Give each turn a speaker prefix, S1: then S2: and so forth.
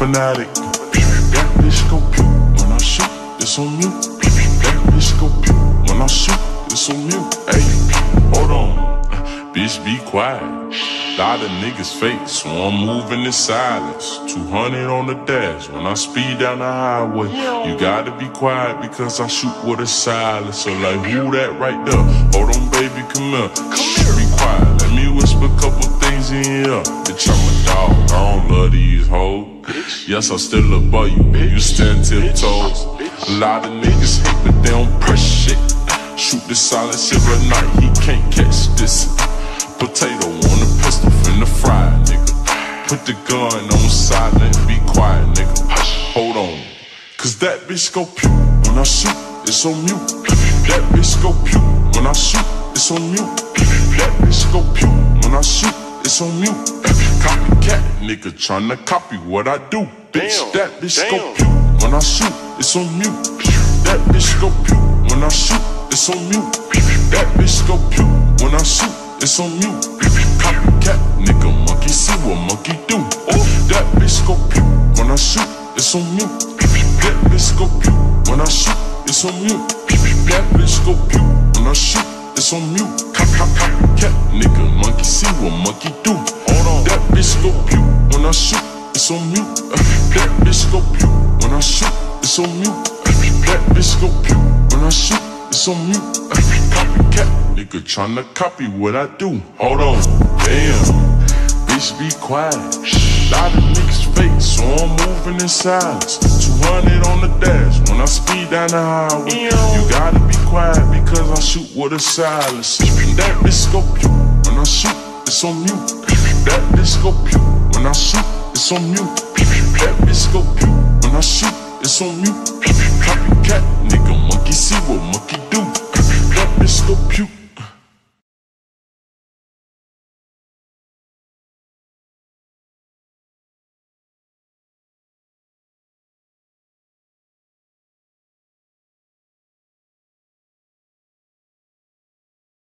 S1: fanatic. That bitch go pew when I shoot, it's on mute. That bitch go pew when I shoot, it's on mute. Hey, hold on, bitch, be quiet. Lot of niggas fake, so I'm moving in silence. 200 on the dash when I speed down the highway. You gotta be quiet because I shoot with a silence. So like, who that right there? Hold on, baby, come here. Be quiet, let me whisper a couple things in your ear. Bitch, I'm a dog, I don't love these hoes. Yes, I still above you, you stand tiptoes. A lot of niggas hate, but they don't press shit. Shoot the silence every night, he can't catch this. Potato on the pistol, finna fry, nigga. Put the gun on silent, be quiet, nigga. Hold on, cause that bitch go pew when I shoot, it's on mute. That bitch go pew when I shoot, it's on mute. That bitch go pew when I shoot, it's on mute. Copycat, nigga tryna copy what I do, bitch. That bitch go pew when I shoot, it's on mute. That bitch go pew when I shoot, it's on mute. That bitch go pew when I shoot, it's on mute. Copycat, nigga, monkey see what monkey do. That bitch go pew when I shoot, it's on mute. That bitch go pew when I shoot, it's on mute. That bitch go pew when I shoot, it's on mute. Copycat, nigga, monkey see what monkey do. That bitch go pew when I shoot, it's on mute. That bitch go pew when I shoot, it's on mute. That bitch go pew when I shoot, it's on mute. Copycat, nigga tryna copy what I do. Hold on, damn, bitch be quiet. Lot of niggas fake, so I'm moving in silence. 200 on the dash when I speed down the highway. You gotta be quiet because I shoot with a silence. That bitch go pew when I shoot, it's on mute. That bitch go pew when I shoot, it's on mute. That bitch go pew when I shoot, it's on mute.